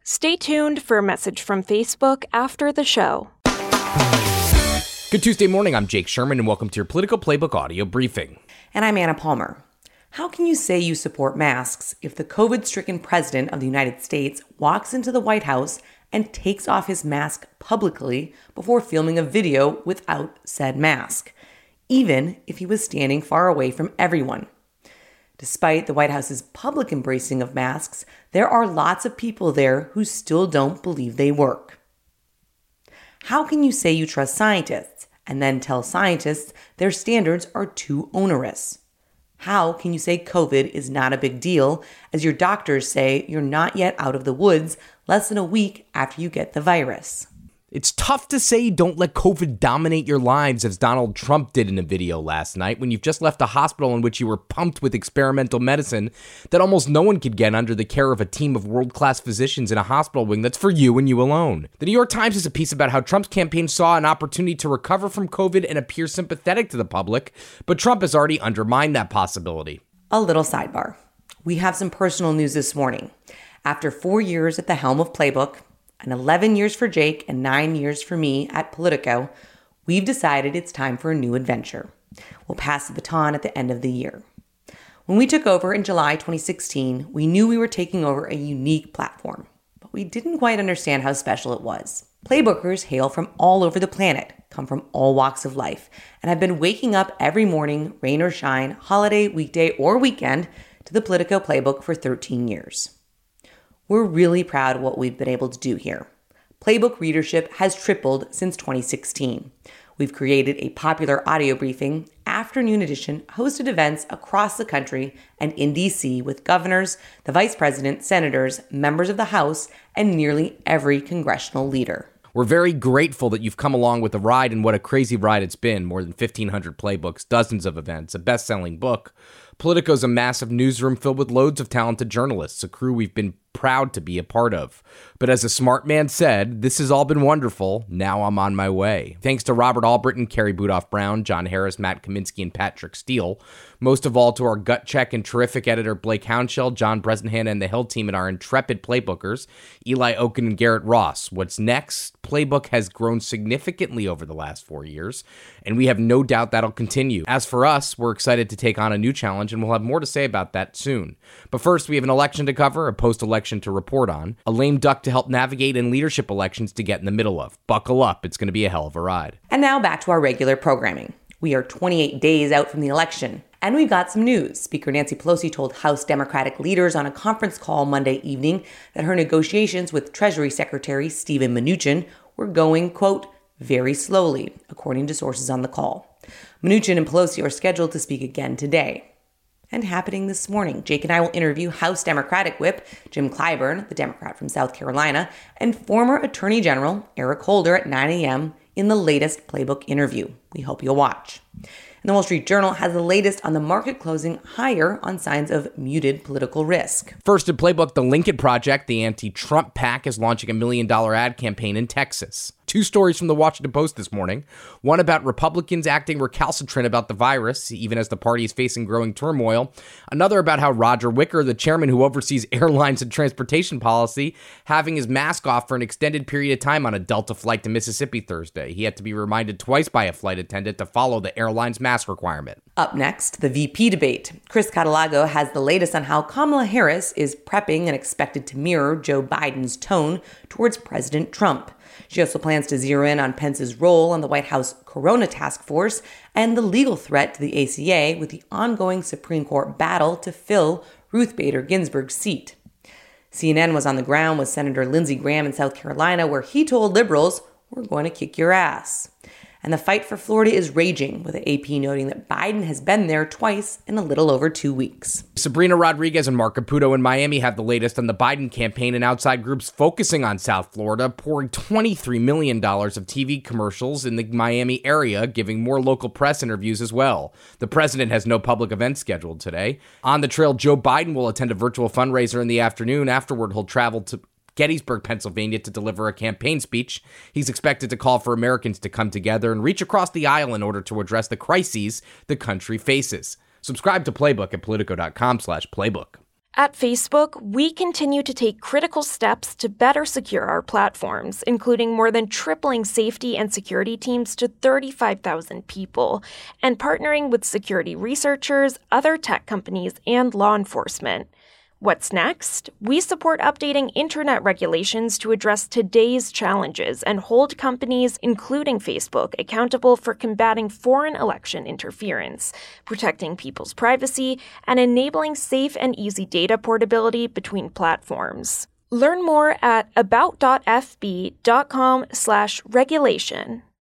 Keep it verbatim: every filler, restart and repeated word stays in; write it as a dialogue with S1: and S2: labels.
S1: Stay tuned for a message from Facebook after the show.
S2: Good Tuesday morning, I'm Jake Sherman, and welcome to your Political Playbook audio briefing.
S3: And I'm Anna Palmer. How can you say you support masks if the COVID-stricken president of the United States walks into the White House and takes off his mask publicly before filming a video without said mask, even if he was standing far away from everyone? Despite the White House's public embracing of masks, there are lots of people there who still don't believe they work. How can you say you trust scientists and then tell scientists their standards are too onerous? How can you say COVID is not a big deal as your doctors say you're not yet out of the woods less than a week after you get the virus?
S2: It's tough to say don't let COVID dominate your lives as Donald Trump did in a video last night when you've just left a hospital in which you were pumped with experimental medicine that almost no one could get under the care of a team of world-class physicians in a hospital wing that's for you and you alone. The New York Times has a piece about how Trump's campaign saw an opportunity to recover from COVID and appear sympathetic to the public, but Trump has already undermined that possibility.
S3: A little sidebar. We have some personal news this morning. After four years at the helm of Playbook, and eleven years for Jake and nine years for me at Politico, we've decided it's time for a new adventure. We'll pass the baton at the end of the year. When we took over in July twenty sixteen, we knew we were taking over a unique platform, but we didn't quite understand how special it was. Playbookers hail from all over the planet, come from all walks of life, and have been waking up every morning, rain or shine, holiday, weekday, or weekend, to the Politico Playbook for thirteen years. We're really proud of what we've been able to do here. Playbook readership has tripled since twenty sixteen. We've created a popular audio briefing, afternoon edition, hosted events across the country and in D C with governors, the vice president, senators, members of the House, and nearly every congressional leader.
S2: We're very grateful that you've come along with the ride, and what a crazy ride it's been. More than fifteen hundred playbooks, dozens of events, a best-selling book. Politico's a massive newsroom filled with loads of talented journalists, a crew we've been proud to be a part of. But as a smart man said, this has all been wonderful. Now I'm on my way. Thanks to Robert Albritton, Carrie Budoff-Brown, John Harris, Matt Kaminsky, and Patrick Steele. Most of all to our gut check and terrific editor Blake Hounshell, John Bresnahan, and the Hill team, and our intrepid playbookers, Eli Oken and Garrett Ross. What's next? Playbook has grown significantly over the last four years, and we have no doubt that'll continue. As for us, we're excited to take on a new challenge, and we'll have more to say about that soon. But first, we have an election to cover, a post-election to report on, a lame duck to help navigate, and leadership elections to get in the middle of. Buckle up, it's going to be a hell of a ride.
S3: And now back to our regular programming. We are twenty-eight days out from the election, and we've got some news. Speaker Nancy Pelosi told House Democratic leaders on a conference call Monday evening that her negotiations with Treasury Secretary Steven Mnuchin were going, quote, very slowly, according to sources on the call. Mnuchin and Pelosi are scheduled to speak again today. And happening this morning, Jake and I will interview House Democratic Whip Jim Clyburn, the Democrat from South Carolina, and former Attorney General Eric Holder at nine a.m. in the latest Playbook interview. We hope you'll watch. And the Wall Street Journal has the latest on the market closing higher on signs of muted political risk.
S2: First in Playbook, the Lincoln Project, the anti-Trump PAC, is launching a million dollar ad campaign in Texas. Two stories from the Washington Post this morning. One about Republicans acting recalcitrant about the virus, even as the party is facing growing turmoil. Another about how Roger Wicker, the chairman who oversees airlines and transportation policy, having his mask off for an extended period of time on a Delta flight to Mississippi Thursday. He had to be reminded twice by a flight attendant to follow the airline's mask requirement.
S3: Up next, the V P debate. Chris Catalago has the latest on how Kamala Harris is prepping and expected to mirror Joe Biden's tone towards President Trump. She also plans to zero in on Pence's role on the White House Corona Task Force and the legal threat to the A C A with the ongoing Supreme Court battle to fill Ruth Bader Ginsburg's seat. C N N was on the ground with Senator Lindsey Graham in South Carolina, where he told liberals, "We're going to kick your ass." And the fight for Florida is raging, with the A P noting that Biden has been there twice in a little over two weeks.
S2: Sabrina Rodriguez and Mark Caputo in Miami have the latest on the Biden campaign, and outside groups focusing on South Florida, pouring twenty-three million dollars of T V commercials in the Miami area, giving more local press interviews as well. The president has no public events scheduled today. On the trail, Joe Biden will attend a virtual fundraiser in the afternoon. Afterward, he'll travel to Gettysburg, Pennsylvania to deliver a campaign speech. He's expected to call for Americans to come together and reach across the aisle in order to address the crises the country faces. Subscribe to Playbook at Politico.com slash playbook.
S1: At Facebook, we continue to take critical steps to better secure our platforms, including more than tripling safety and security teams to thirty-five thousand people, and partnering with security researchers, other tech companies, and law enforcement. What's next? We support updating internet regulations to address today's challenges and hold companies, including Facebook, accountable for combating foreign election interference, protecting people's privacy, and enabling safe and easy data portability between platforms. Learn more at about.fb.com slash regulation.